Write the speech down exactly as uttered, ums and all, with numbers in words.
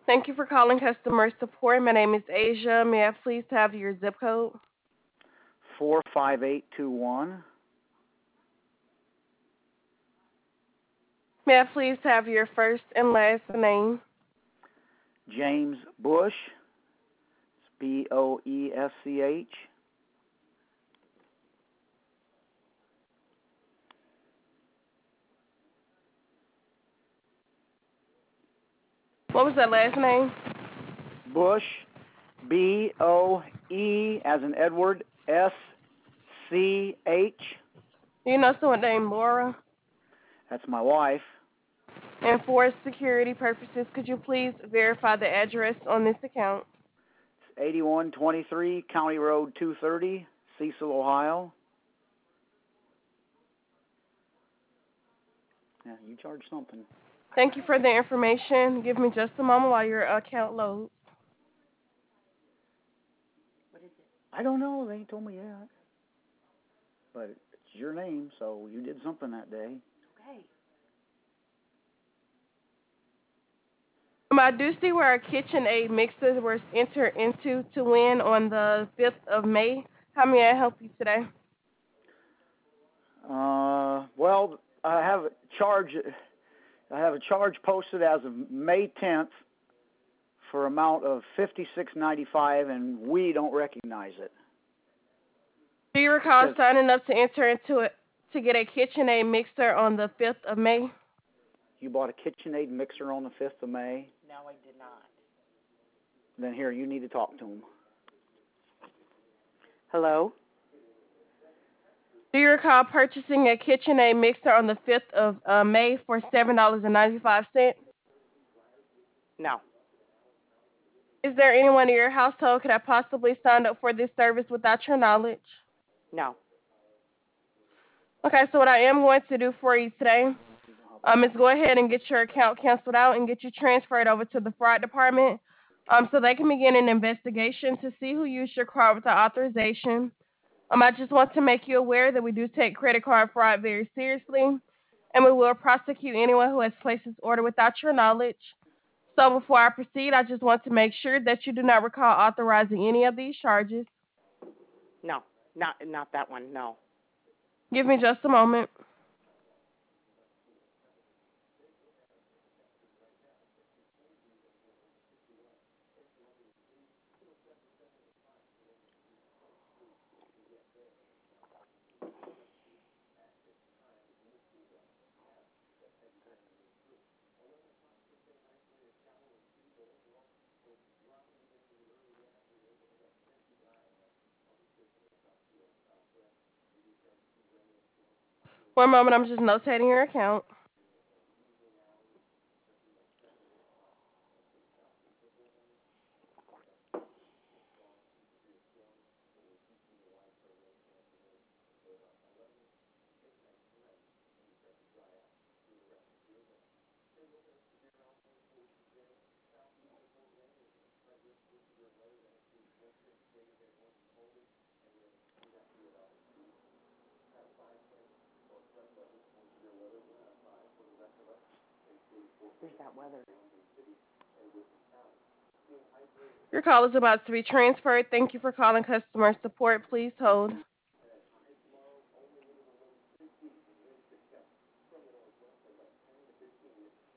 Thank you for calling customer support. My name is Asia. May I please have your zip code? four five eight two one. May I please have your first and last name? James Bush. It's B O E S C H. What was that last name? Bush. B O E as in Edward. S C H. Do you know someone named Laura? That's my wife. And for security purposes, could you please verify the address on this account? It's eighty-one twenty-three County Road two thirty, Cecil, Ohio. Yeah, you charge something. Thank you for the information. Give me just a moment while your account loads. I don't know. They ain't told me yet. But it's your name, so you did something that day. Um, I do see where a KitchenAid mixer was entered into to win on the fifth of May. How may I help you today? Uh, well, I have a charge. I have a charge posted as of May tenth for amount of fifty-six ninety-five, and we don't recognize it. Do you recall Says signing up to enter into it to get a KitchenAid mixer on the fifth of May? you bought a KitchenAid mixer on the fifth of May. No, I did not. Then here, you need to talk to him. Hello? Do you recall purchasing a KitchenAid mixer on the fifth of uh, May for seven dollars and ninety-five cents? No. Is there anyone in your household could have possibly signed up for this service without your knowledge? No. Okay, so what I am going to do for you today um, is go ahead and get your account canceled out and get you transferred over to the fraud department um, so they can begin an investigation to see who used your card without authorization. Um, I just want to make you aware that we do take credit card fraud very seriously, and we will prosecute anyone who has placed this order without your knowledge. So before I proceed, I just want to make sure that you do not recall authorizing any of these charges. No. Not not that one. No. Give me just a moment. One moment, I'm just notating your account. There's that weather. Your call is about to be transferred. Thank you for calling customer support. Please hold.